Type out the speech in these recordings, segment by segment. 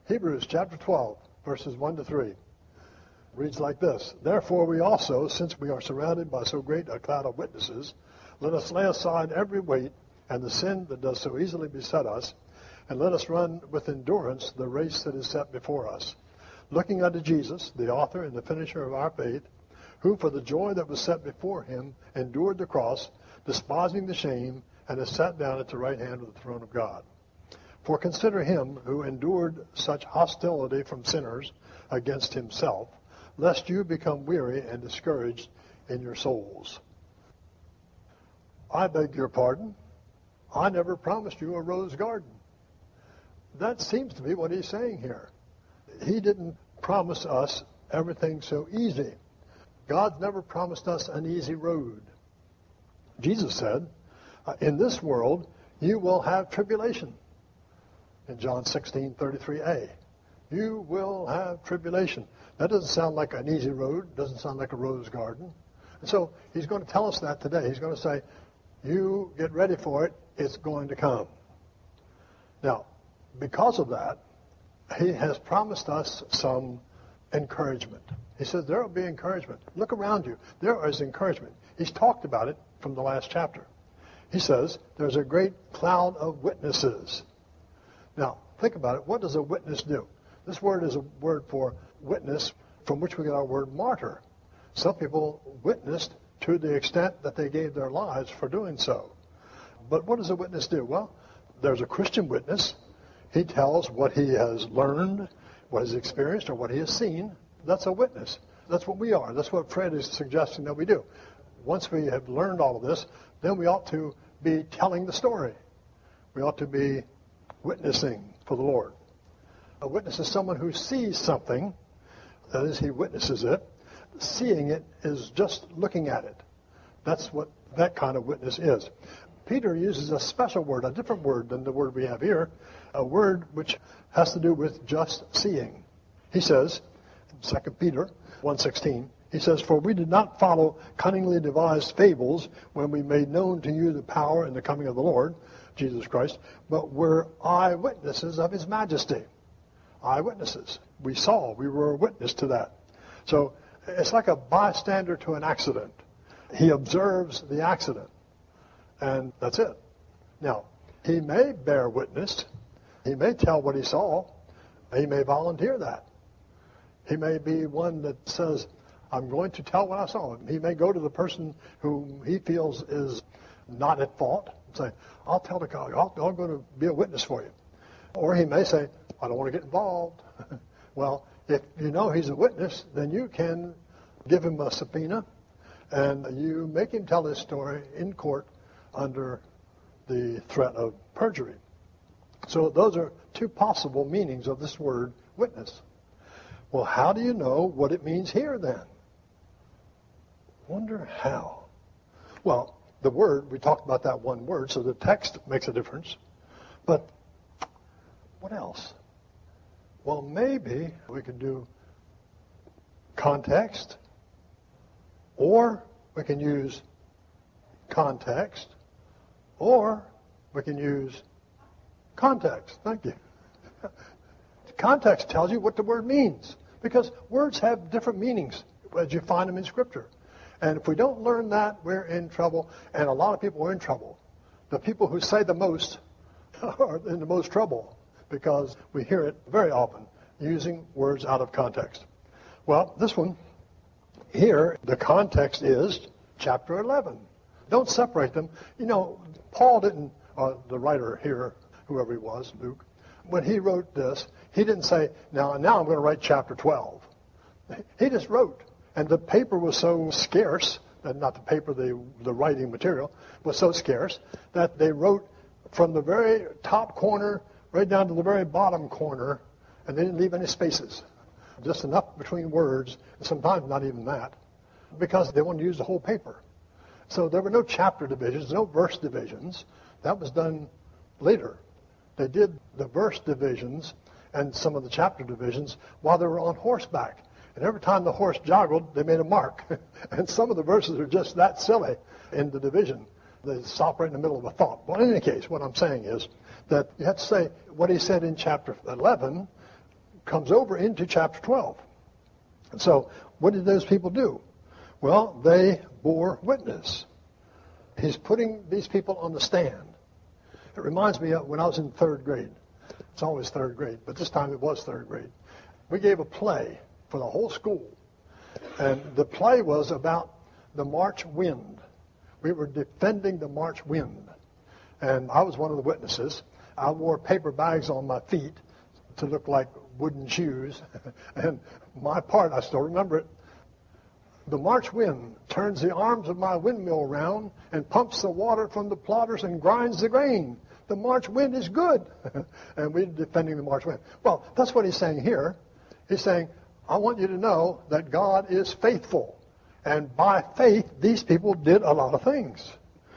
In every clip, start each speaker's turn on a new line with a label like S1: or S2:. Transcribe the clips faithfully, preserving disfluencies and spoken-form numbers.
S1: Hebrews chapter twelve, verses one to three. Reads like this: Therefore we also, since we are surrounded by so great a cloud of witnesses, let us lay aside every weight and the sin that does so easily beset us, and let us run with endurance the race that is set before us, looking unto Jesus, the author and the finisher of our faith, who for the joy that was set before him endured the cross, despising the shame, and is sat down at the right hand of the throne of God. For consider him who endured such hostility from sinners against himself, lest you become weary and discouraged in your souls. I beg your pardon. I never promised you a rose garden. That seems to be what he's saying here. He didn't promise us everything so easy. God's never promised us an easy road. Jesus said, in this world you will have tribulation. In John sixteen thirty-three a, you will have tribulation. That doesn't sound like an easy road. Doesn't sound like a rose garden. And so he's going to tell us that today. He's going to say, you get ready for it. It's going to come. Now, because of that, he has promised us some encouragement. He says there will be encouragement. Look around you. There is encouragement. He's talked about it from the last chapter. He says there's a great cloud of witnesses. Now, think about it. What does a witness do? This word is a word for witness, from which we get our word martyr. Some people witnessed to the extent that they gave their lives for doing so. But what does a witness do? Well, there's a Christian witness. He tells what he has learned, what he's experienced, or what he has seen. That's a witness. That's what we are. That's what Fred is suggesting that we do. Once we have learned all of this, then we ought to be telling the story. We ought to be witnessing for the Lord. A witness is someone who sees something. That is, he witnesses it. Seeing it is just looking at it. That's what that kind of witness is. Peter uses a special word, a different word than the word we have here, a word which has to do with just seeing. He says, Second Peter one sixteen, he says, For we did not follow cunningly devised fables when we made known to you the power and the coming of the Lord, Jesus Christ, but were eyewitnesses of his majesty. Eyewitnesses. We saw, we were a witness to that. So it's like a bystander to an accident. He observes the accident, and that's it. Now, he may bear witness. He may tell what he saw. He may volunteer that. He may be one that says, I'm going to tell what I saw. He may go to the person whom he feels is not at fault and say, I'll tell the guy, I'll, I'm going to be a witness for you. Or he may say, I don't want to get involved. Well, if you know he's a witness, then you can give him a subpoena and you make him tell his story in court under the threat of perjury. So those are two possible meanings of this word witness. Well, how do you know what it means here then? Wonder how. Well, the word, we talked about that one word, so the text makes a difference. But what else? Well, maybe we could do context, or we can use context, or we can use context. Thank you. Context tells you what the word means, because words have different meanings as you find them in Scripture. And if we don't learn that, we're in trouble, and a lot of people are in trouble. The people who say the most are in the most trouble, because we hear it very often, using words out of context. Well, this one here, the context is chapter eleven. Don't separate them. You know, Paul didn't, uh, the writer here, whoever he was, Luke, when he wrote this, he didn't say, now, now I'm going to write chapter twelve. He just wrote. And the paper was so scarce, and not the paper, the, the writing material, was so scarce, that they wrote from the very top corner right down to the very bottom corner, and they didn't leave any spaces. Just enough between words, and sometimes not even that, because they wanted to use the whole paper. So there were no chapter divisions, no verse divisions. That was done later. They did the verse divisions and some of the chapter divisions while they were on horseback. And every time the horse joggled, they made a mark. And some of the verses are just that silly in the division. They stop right in the middle of a thought. Well, in any case, what I'm saying is that you have to say what he said in chapter eleven comes over into chapter twelve. And so what did those people do? Well, they bore witness. He's putting these people on the stand. It reminds me of when I was in third grade. It's always third grade, but this time it was third grade. We gave a play for the whole school. And the play was about the March wind. We were defending the March wind. And I was one of the witnesses. I wore paper bags on my feet to look like wooden shoes. And my part, I still remember it. The March wind turns the arms of my windmill round and pumps the water from the plotters and grinds the grain. The March wind is good. And we're defending the March wind. Well, that's what he's saying here. He's saying, I want you to know that God is faithful. And by faith, these people did a lot of things.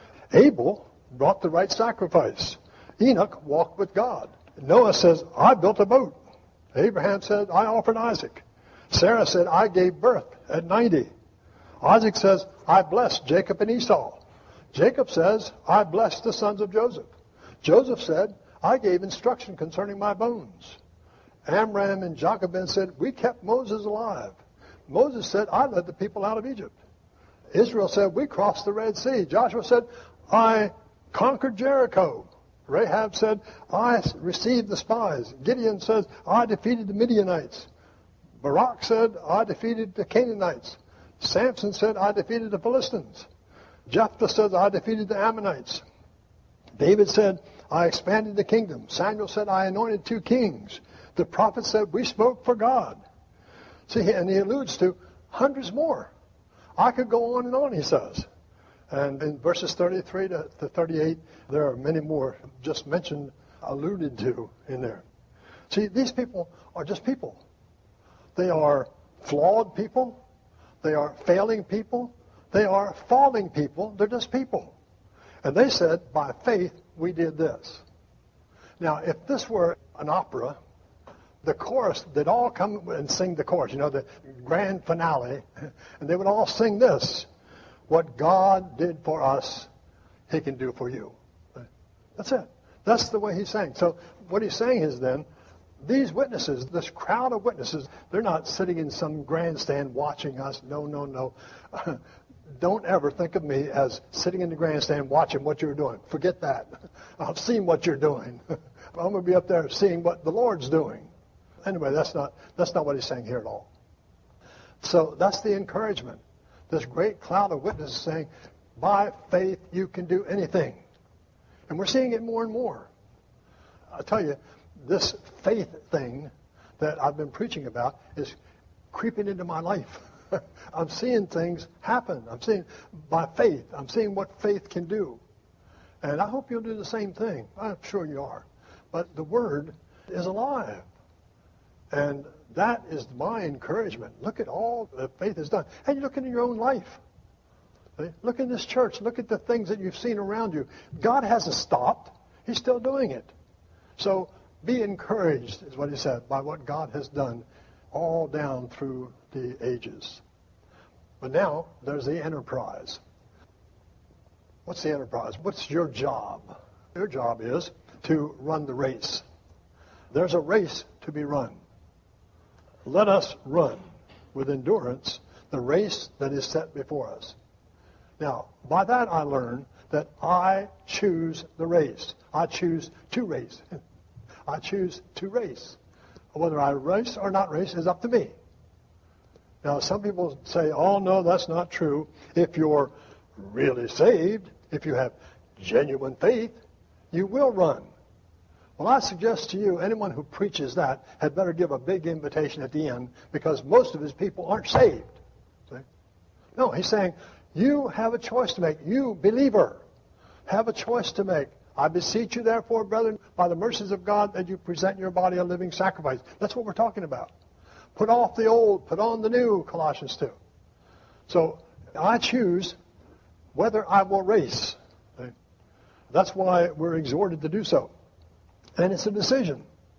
S1: Abel brought the right sacrifice. Enoch walked with God. Noah says, I built a boat. Abraham said, I offered Isaac. Sarah said, I gave birth at ninety. Isaac says, I blessed Jacob and Esau. Jacob says, I blessed the sons of Joseph. Joseph said, I gave instruction concerning my bones. Amram and Jochebed said, we kept Moses alive. Moses said, I led the people out of Egypt. Israel said, we crossed the Red Sea. Joshua said, I conquered Jericho. Rahab said, I received the spies. Gideon says, I defeated the Midianites. Barak said, I defeated the Canaanites. Samson said, I defeated the Philistines. Jephthah said, I defeated the Ammonites. David said, I expanded the kingdom. Samuel said, I anointed two kings. The prophet said, we spoke for God. See, and he alludes to hundreds more. I could go on and on, he says. And in verses thirty-three to thirty-eight, there are many more just mentioned, alluded to in there. See, these people are just people. They are flawed people. They are failing people. They are falling people. They're just people. And they said, by faith, we did this. Now, if this were an opera, the chorus, they'd all come and sing the chorus, you know, the grand finale, and they would all sing this. What God did for us, he can do for you. That's it. That's the way he's saying. So what he's saying is then, these witnesses, this crowd of witnesses, they're not sitting in some grandstand watching us. No, no, no. Don't ever think of me as sitting in the grandstand watching what you're doing. Forget that. I've seen what you're doing. I'm going to be up there seeing what the Lord's doing. Anyway, that's not that's not what he's saying here at all. So that's the encouragement. This great cloud of witnesses saying, by faith you can do anything. And we're seeing it more and more. I tell you, this faith thing that I've been preaching about is creeping into my life. I'm seeing things happen. I'm seeing, by faith, I'm seeing what faith can do. And I hope you'll do the same thing. I'm sure you are. But the Word is alive. And that is my encouragement. Look at all that faith has done. And you look into your own life. Look in this church. Look at the things that you've seen around you. God hasn't stopped. He's still doing it. So be encouraged, is what he said, by what God has done all down through the ages. But now there's the enterprise. What's the enterprise? What's your job? Your job is to run the race. There's a race to be run. Let us run with endurance the race that is set before us. Now, by that I learn that I choose the race. I choose to race. I choose to race. Whether I race or not race is up to me. Now, some people say, oh, no, that's not true. If you're really saved, if you have genuine faith, you will run. Well, I suggest to you, anyone who preaches that had better give a big invitation at the end, because most of his people aren't saved. See? No, he's saying, you have a choice to make. You, believer, have a choice to make. I beseech you, therefore, brethren, by the mercies of God, that you present your body a living sacrifice. That's what we're talking about. Put off the old, put on the new, Colossians two. So I choose whether I will race. See? That's why we're exhorted to do so. And it's a decision.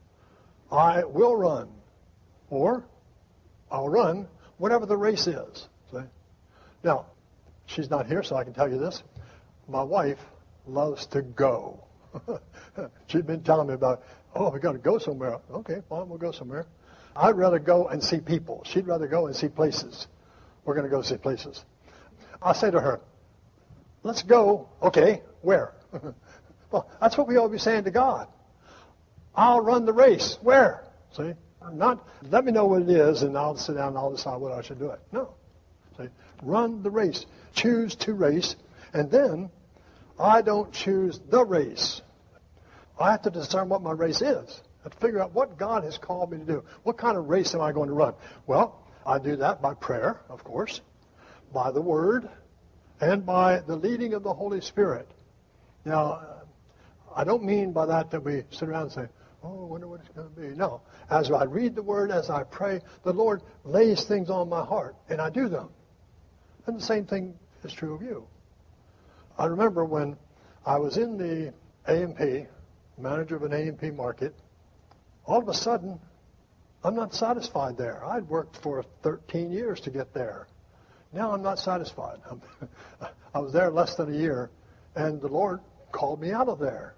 S1: I will run, or I'll run whatever the race is. See? Now, she's not here, so I can tell you this. My wife loves to go. She's been telling me about, oh, we got to go somewhere. Okay, fine, we'll go somewhere. I'd rather go and see people. She'd rather go and see places. We're going to go see places. I say to her, let's go. Okay, where? Well, that's what we ought to be saying to God. I'll run the race. Where? See? Not, let me know what it is, and I'll sit down and I'll decide what I should do it. No. See? Run the race. Choose to race. And then, I don't choose the race. I have to discern what my race is. I have to figure out what God has called me to do. What kind of race am I going to run? Well, I do that by prayer, of course, by the Word, and by the leading of the Holy Spirit. Now, I don't mean by that that we sit around and say, oh, I wonder what it's going to be. No. As I read the Word, as I pray, the Lord lays things on my heart, and I do them. And the same thing is true of you. I remember when I was in the A M P, manager of an A M P market, all of a sudden, I'm not satisfied there. I'd worked for thirteen years to get there. Now I'm not satisfied. I'm, I was there less than a year, and the Lord called me out of there.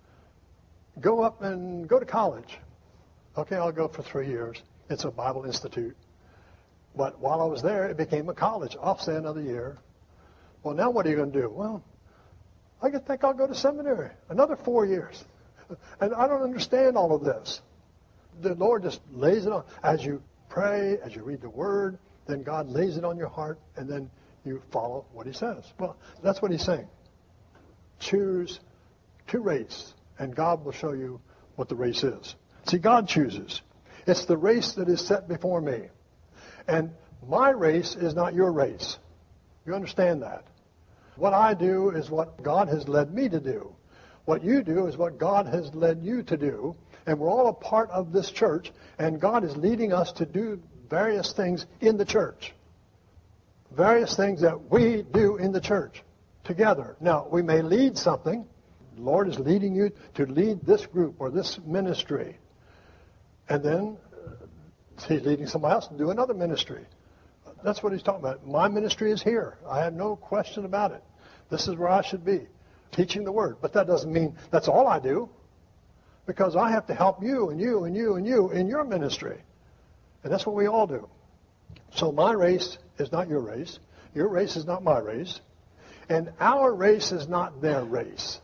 S1: Go up and go to college. Okay, I'll go for three years. It's a Bible institute. But while I was there, it became a college. I'll stay another year. Well, now what are you going to do? Well, I think I'll go to seminary. Another four years. And I don't understand all of this. The Lord just lays it on. As you pray, as you read the Word, then God lays it on your heart, and then you follow what He says. Well, that's what He's saying. Choose to race, and God will show you what the race is. See, God chooses. It's the race that is set before me. And my race is not your race. You understand that? What I do is what God has led me to do. What you do is what God has led you to do. And we're all a part of this church, and God is leading us to do various things in the church. Various things that we do in the church together. Now, we may lead something. The Lord is leading you to lead this group or this ministry. And then He's leading somebody else to do another ministry. That's what He's talking about. My ministry is here. I have no question about it. This is where I should be, teaching the Word. But that doesn't mean that's all I do, because I have to help you and you and you and you in your ministry. And that's what we all do. So my race is not your race. Your race is not my race. And our race is not their race.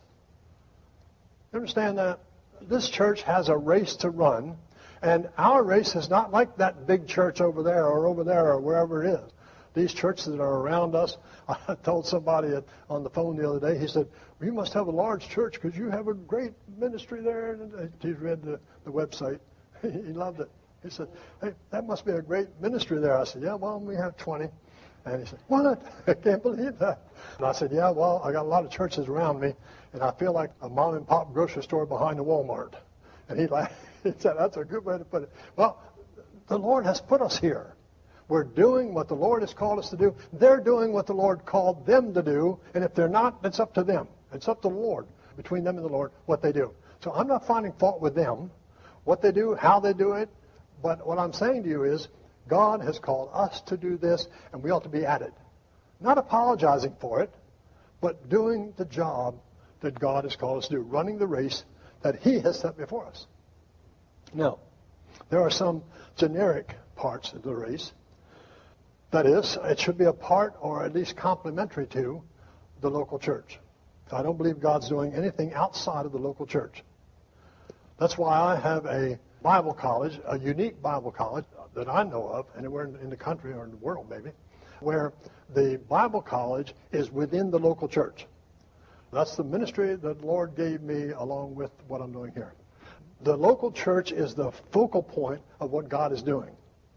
S1: You understand that? This church has a race to run, and our race is not like that big church over there or over there or wherever it is. These churches that are around us, I told somebody on the phone the other day, he said, well, you must have a large church because you have a great ministry there. And he read the, the website. He loved it. He said, hey, that must be a great ministry there. I said, yeah, well, we have twenty. And he said, what? I can't believe that. And I said, yeah, well, I got a lot of churches around me, and I feel like a mom and pop grocery store behind the Walmart. And he laughed. He said, that's a good way to put it. Well, the Lord has put us here. We're doing what the Lord has called us to do. They're doing what the Lord called them to do. And if they're not, it's up to them. It's up to the Lord, between them and the Lord, what they do. So I'm not finding fault with them, what they do, how they do it. But what I'm saying to you is, God has called us to do this, and we ought to be at it. Not apologizing for it, but doing the job that God has called us to do, running the race that He has set before us. Now, there are some generic parts of the race. That is, it should be a part or at least complementary to the local church. I don't believe God's doing anything outside of the local church. That's why I have a Bible college, a unique Bible college that I know of, anywhere in the country or in the world maybe, where the Bible college is within the local church. That's the ministry that the Lord gave me along with what I'm doing here. The local church is the focal point of what God is doing.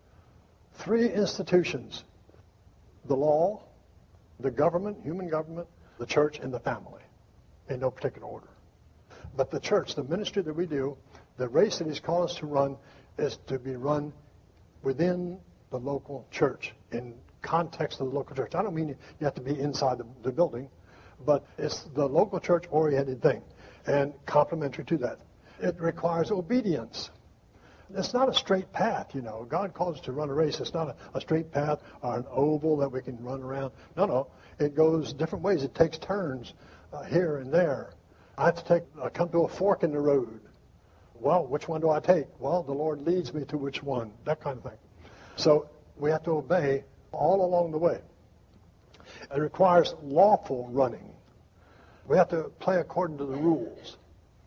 S1: Three institutions: the law, the government, human government, the church, and the family, in no particular order. But the church, the ministry that we do, the race that He's called us to run, is to be run within the local church, in context of the local church. I don't mean you have to be inside the, the building, but it's the local church-oriented thing, and complementary to that. It requires obedience. It's not a straight path, you know. God calls us to run a race. It's not a, a straight path or an oval that we can run around. No, no. It goes different ways. It takes turns uh, here and there. I have to take, uh, come to a fork in the road. Well, which one do I take? Well, the Lord leads me to which one, that kind of thing. So we have to obey all along the way. It requires lawful running. We have to play according to the rules.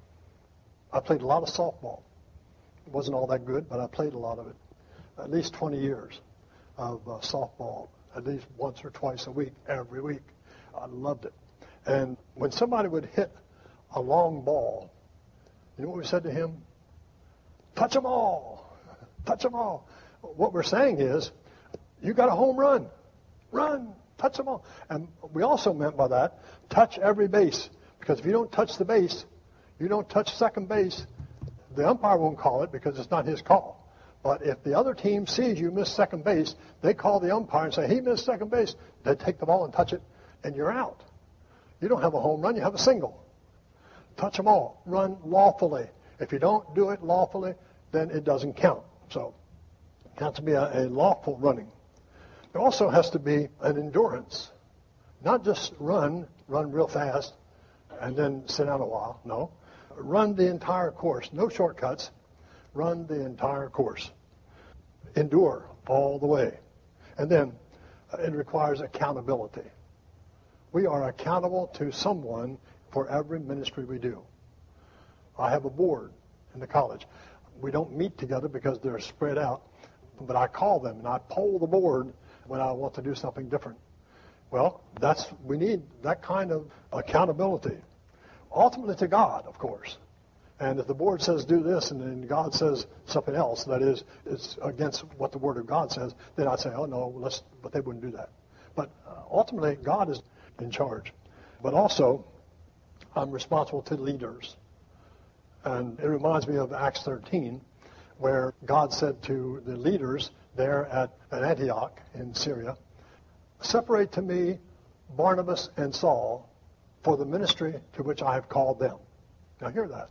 S1: I played a lot of softball. It wasn't all that good, but I played a lot of it. At least twenty years of uh, softball, at least once or twice a week, every week. I loved it. And when somebody would hit a long ball, you know what we said to him? Touch them all. Touch them all. What we're saying is, you got a home run. Run. Touch them all. And we also meant by that, touch every base. Because if you don't touch the base, you don't touch second base, the umpire won't call it because it's not his call. But if the other team sees you miss second base, they call the umpire and say, he missed second base. They take the ball and touch it, and you're out. You don't have a home run, you have a single. Touch them all. Run lawfully. If you don't do it lawfully, then it doesn't count. So it has to be a, a lawful running. There also has to be an endurance. Not just run, run real fast, and then sit down a while. No. Run the entire course. No shortcuts. Run the entire course. Endure all the way. And then uh, it requires accountability. We are accountable to someone for every ministry we do. I have a board in the college. We don't meet together because they're spread out, but I call them and I poll the board when I want to do something different. Well, that's we need that kind of accountability. Ultimately to God, of course. And if the board says do this and then God says something else, that is, it's against what the Word of God says, then I'd say, oh no, let's, but they wouldn't do that. But uh, ultimately, God is in charge. But also, I'm responsible to leaders. And it reminds me of Acts thirteen, where God said to the leaders there at, at Antioch in Syria, separate to me Barnabas and Saul for the ministry to which I have called them. Now hear that.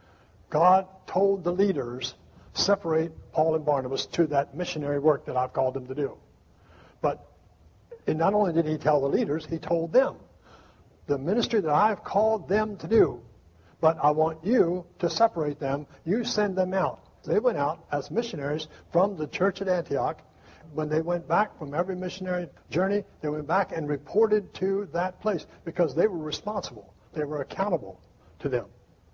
S1: God told the leaders, separate Paul and Barnabas to that missionary work that I've called them to do. But and not only did he tell the leaders, he told them, the ministry that I've called them to do, but I want you to separate them. You send them out. They went out as missionaries from the church at Antioch. When they went back from every missionary journey, they went back and reported to that place because they were responsible. They were accountable to them.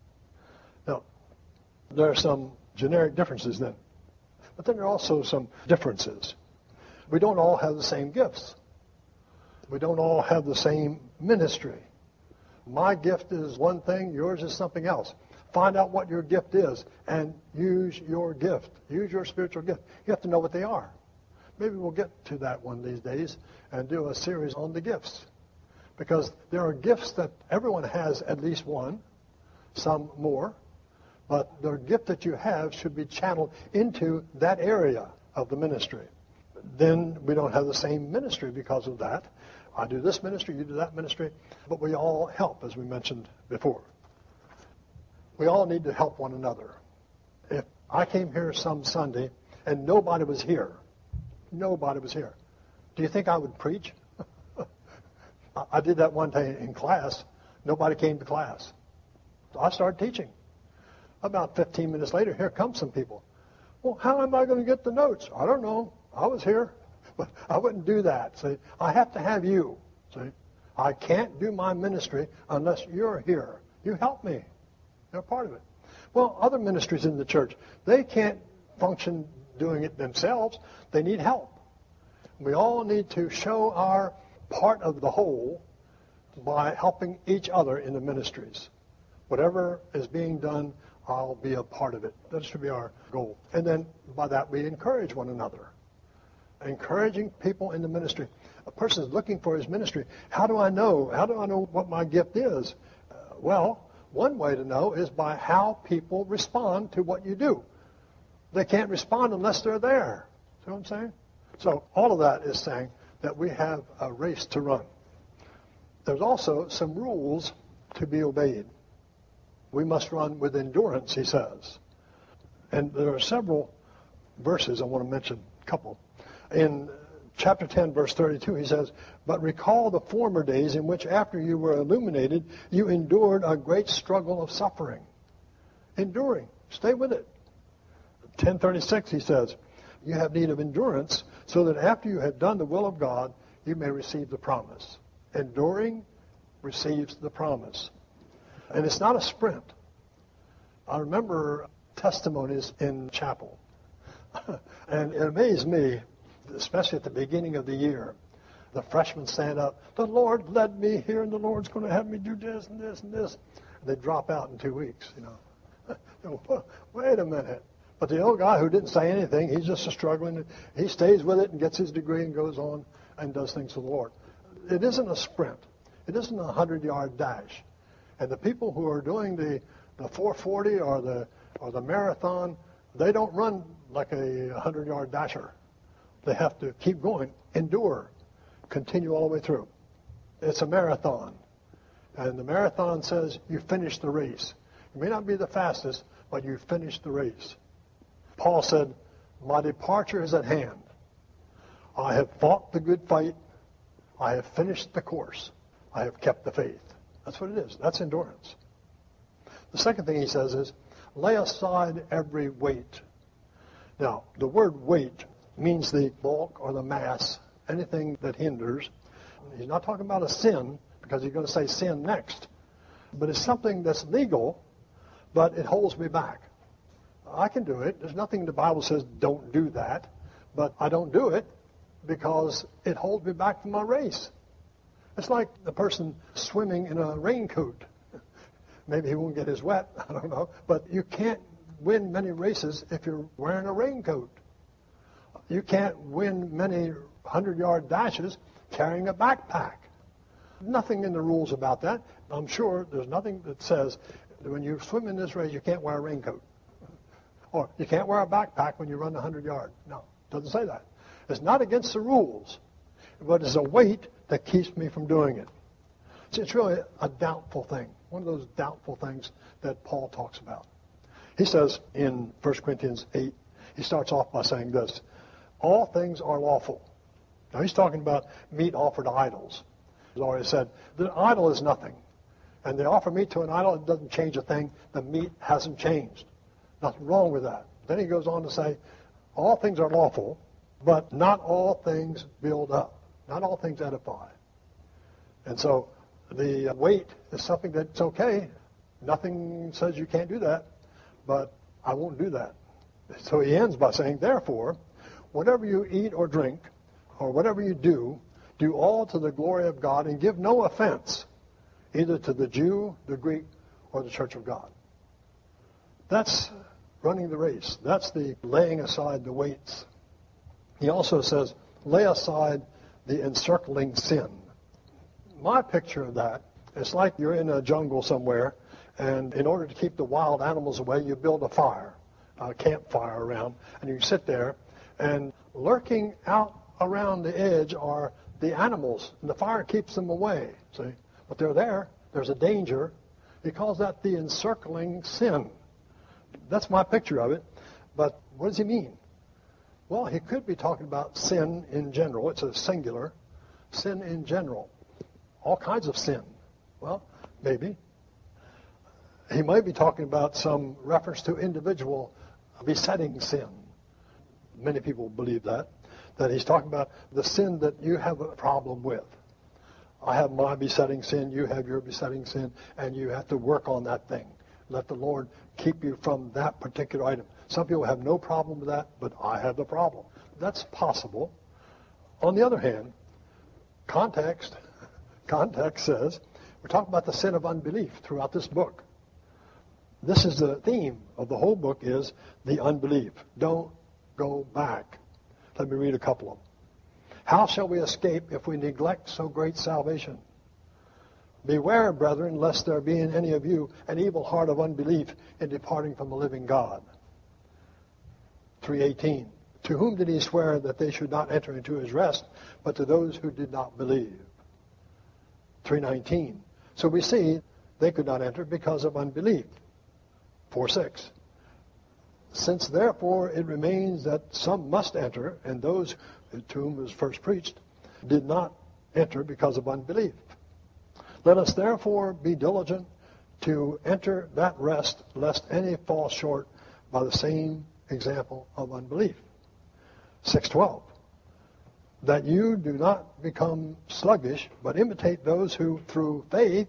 S1: Now, there are some generic differences then. But then there are also some differences. We don't all have the same gifts. We don't all have the same ministry. My gift is one thing, yours is something else. Find out what your gift is and use your gift. Use your spiritual gift. You have to know what they are. Maybe we'll get to that one these days and do a series on the gifts. Because there are gifts that everyone has at least one, some more, but the gift that you have should be channeled into that area of the ministry. Then we don't have the same ministry because of that. I do this ministry, you do that ministry, but we all help, as we mentioned before. We all need to help one another. If I came here some Sunday and nobody was here, nobody was here, do you think I would preach? I did that one day in class. Nobody came to class. So I started teaching. About fifteen minutes later, here come some people. Well, how am I going to get the notes? I don't know. I was here. But I wouldn't do that. See, I have to have you. See, I can't do my ministry unless you're here. You help me. You're part of it. Well, other ministries in the church, they can't function doing it themselves. They need help. We all need to show our part of the whole by helping each other in the ministries. Whatever is being done, I'll be a part of it. That should be our goal. And then by that, we encourage one another. Encouraging people in the ministry. A person is looking for his ministry. How do I know? How do I know what my gift is? Uh, well, one way to know is by how people respond to what you do. They can't respond unless they're there. See what I'm saying? So all of that is saying that we have a race to run. There's also some rules to be obeyed. We must run with endurance, he says. And there are several verses I want to mention, a couple. In chapter ten, verse thirty-two, he says, but recall the former days in which after you were illuminated, you endured a great struggle of suffering. Enduring. Stay with it. ten thirty-six, he says, you have need of endurance, so that after you have done the will of God, you may receive the promise. Enduring receives the promise. And it's not a sprint. I remember testimonies in chapel. And it amazed me, especially at the beginning of the year. The freshmen stand up, the Lord led me here, and the Lord's going to have me do this and this and this. And they drop out in two weeks, you know. Wait a minute. But the old guy who didn't say anything, he's just struggling. He stays with it and gets his degree and goes on and does things for the Lord. It isn't a sprint. It isn't a hundred-yard dash. And the people who are doing the, the four forty or the or the marathon, they don't run like a hundred-yard dasher. They have to keep going, endure, continue all the way through. It's a marathon. And the marathon says you finish the race. You may not be the fastest, but you finish the race. Paul said, my departure is at hand. I have fought the good fight. I have finished the course. I have kept the faith. That's what it is. That's endurance. The second thing he says is, lay aside every weight. Now, the word weight means the bulk or the mass, anything that hinders. He's not talking about a sin, because he's going to say sin next. But it's something that's legal, but it holds me back. I can do it. There's nothing the Bible says don't do that. But I don't do it because it holds me back from my race. It's like the person swimming in a raincoat. Maybe he won't get as wet, I don't know. But you can't win many races if you're wearing a raincoat. You can't win many hundred-yard dashes carrying a backpack. Nothing in the rules about that. I'm sure there's nothing that says that when you swim in this race, you can't wear a raincoat. Or you can't wear a backpack when you run one hundred yards. No, it doesn't say that. It's not against the rules, but it's a weight that keeps me from doing it. So it's really a doubtful thing, one of those doubtful things that Paul talks about. He says in First Corinthians eight, he starts off by saying this, all things are lawful. Now he's talking about meat offered to idols. He's already said, the idol is nothing. And they offer meat to an idol, it doesn't change a thing. The meat hasn't changed. Nothing wrong with that. Then he goes on to say, all things are lawful, but not all things build up. Not all things edify. And so the weight is something that's okay. Nothing says you can't do that, but I won't do that. So he ends by saying, therefore, whatever you eat or drink, or whatever you do, do all to the glory of God and give no offense, either to the Jew, the Greek, or the church of God. That's running the race. That's the laying aside the weights. He also says, lay aside the encircling sin. My picture of that is like you're in a jungle somewhere, and in order to keep the wild animals away, you build a fire, a campfire around, and you sit there, and lurking out around the edge are the animals, and the fire keeps them away, see? But they're there. There's a danger. He calls that the encircling sin. That's my picture of it. But what does he mean? Well, he could be talking about sin in general. It's a singular. Sin in general. All kinds of sin. Well, maybe. He might be talking about some reference to individual besetting sin. Many people believe that. That he's talking about the sin that you have a problem with. I have my besetting sin, you have your besetting sin, and you have to work on that thing. Let the Lord keep you from that particular item. Some people have no problem with that, but I have the problem. That's possible. On the other hand, context, context says, we're talking about the sin of unbelief throughout this book. This is the theme of the whole book is the unbelief. Don't go back. Let me read a couple of them. How shall we escape if we neglect so great salvation? Beware, brethren, lest there be in any of you an evil heart of unbelief in departing from the living God. three eighteen. To whom did he swear that they should not enter into his rest, but to those who did not believe? three nineteen. So we see they could not enter because of unbelief. four six. Since therefore it remains that some must enter, and those to whom it was first preached did not enter because of unbelief. Let us therefore be diligent to enter that rest, lest any fall short by the same example of unbelief. six twelve, that you do not become sluggish, but imitate those who, through faith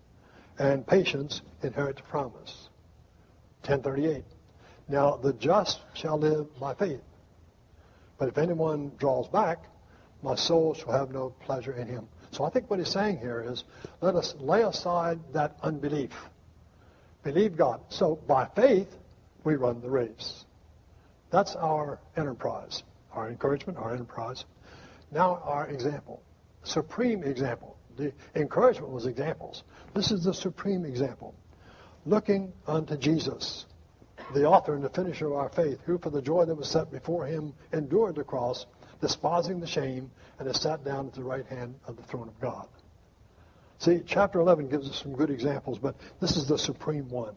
S1: and patience, inherit the promise. ten thirty-eight, now the just shall live by faith. But if anyone draws back, my soul shall have no pleasure in him. So I think what he's saying here is, let us lay aside that unbelief. Believe God. So by faith, we run the race. That's our enterprise, our encouragement, our enterprise. Now our example, supreme example. The encouragement was examples. This is the supreme example. Looking unto Jesus, the author and the finisher of our faith, who for the joy that was set before him endured the cross, despising the shame, and has sat down at the right hand of the throne of God. See, chapter eleven gives us some good examples, but this is the supreme one.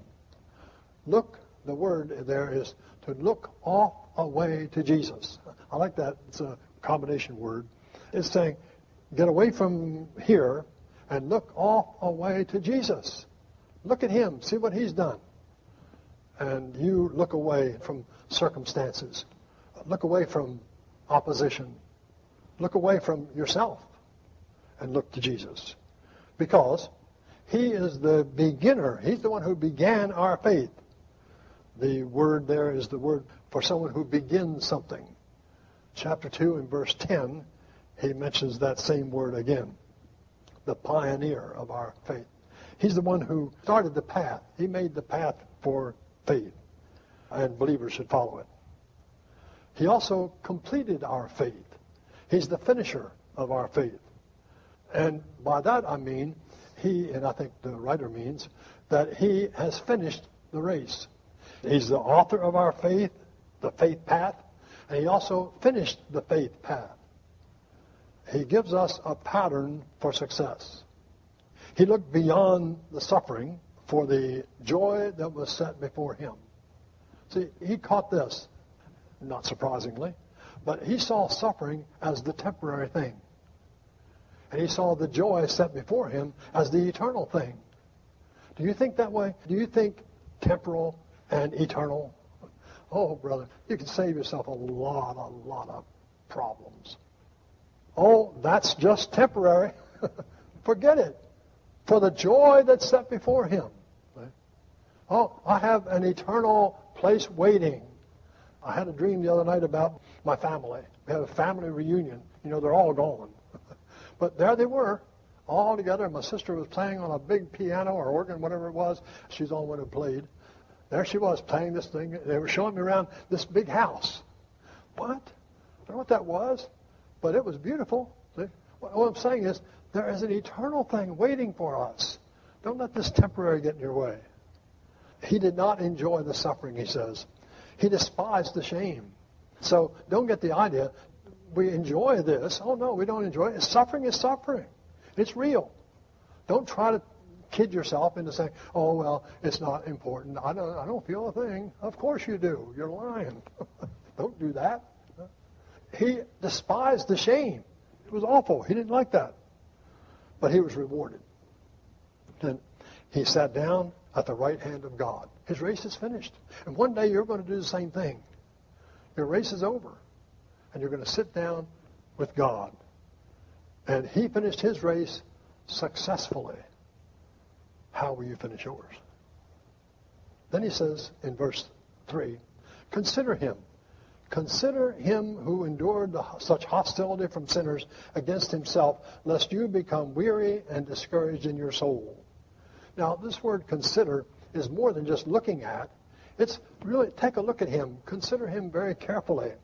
S1: Look, the word there is to look off away to Jesus. I like that. It's a combination word. It's saying, get away from here and look off away to Jesus. Look at him. See what he's done. And you look away from circumstances. Look away from opposition. Look away from yourself and look to Jesus. Because he is the beginner. He's the one who began our faith. The word there is the word for someone who begins something. Chapter two and verse ten, he mentions that same word again. The pioneer of our faith. He's the one who started the path. He made the path for faith. And believers should follow it. He also completed our faith. He's the finisher of our faith. And by that I mean, he, and I think the writer means, that he has finished the race. He's the author of our faith, the faith path, and he also finished the faith path. He gives us a pattern for success. He looked beyond the suffering for the joy that was set before him. See, he caught this, not surprisingly, but he saw suffering as the temporary thing. And he saw the joy set before him as the eternal thing. Do you think that way? Do you think temporal and eternal? Oh, brother, you can save yourself a lot, a lot of problems. Oh, that's just temporary. Forget it. For the joy that's set before him. Oh, I have an eternal place waiting. I had a dream the other night about my family. We had a family reunion. You know, they're all gone. But there they were, all together. My sister was playing on a big piano or organ, whatever it was. She's the only one who played. There she was playing this thing. They were showing me around this big house. What? I don't know what that was, but it was beautiful. See? What I'm saying is there is an eternal thing waiting for us. Don't let this temporary get in your way. He did not enjoy the suffering, he says. He despised the shame. So don't get the idea we enjoy this. Oh, no, we don't enjoy it. Suffering is suffering. It's real. Don't try to kid yourself into saying, oh, well, it's not important. I don't, I don't feel a thing. Of course you do. You're lying. Don't do that. He despised the shame. It was awful. He didn't like that. But he was rewarded. And he sat down at the right hand of God. His race is finished. And one day you're going to do the same thing. Your race is over. And you're going to sit down with God. And he finished his race successfully. How will you finish yours? Then he says in verse three, consider him. Consider him who endured the, such hostility from sinners against himself, lest you become weary and discouraged in your soul. Now, this word consider is more than just looking at. It's really, take a look at him. Consider him very carefully.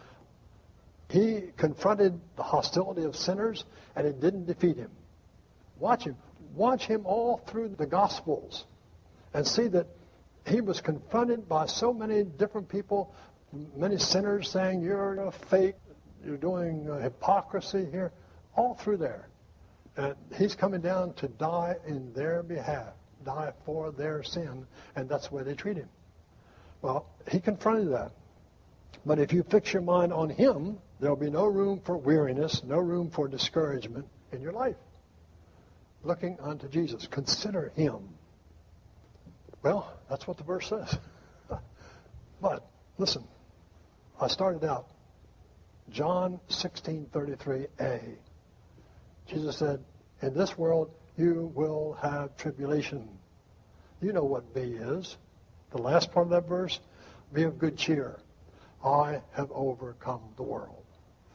S1: He confronted the hostility of sinners, and it didn't defeat him. Watch him. Watch him all through the Gospels and see that he was confronted by so many different people, many sinners saying, you're a fake, you're doing hypocrisy here, all through there. And he's coming down to die in their behalf, die for their sin, and that's the way they treat him. Well, he confronted that. But if you fix your mind on him, there'll be no room for weariness, no room for discouragement in your life. Looking unto Jesus. Consider him. Well, that's what the verse says. But listen, I started out, John sixteen thirty-three a. Jesus said, in this world you will have tribulation. You know what B is. The last part of that verse, be of good cheer. I have overcome the world.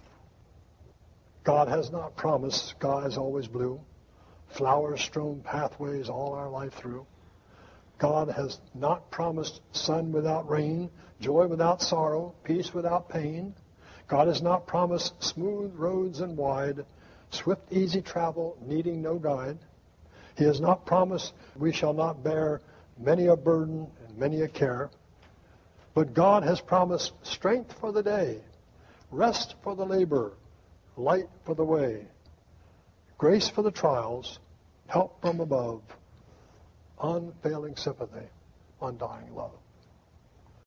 S1: God has not promised skies always blue, flower-strewn pathways all our life through. God has not promised sun without rain, joy without sorrow, peace without pain. God has not promised smooth roads and wide, swift, easy travel, needing no guide. He has not promised we shall not bear many a burden and many a care. But God has promised strength for the day, rest for the labor, light for the way, grace for the trials, help from above, unfailing sympathy, undying love.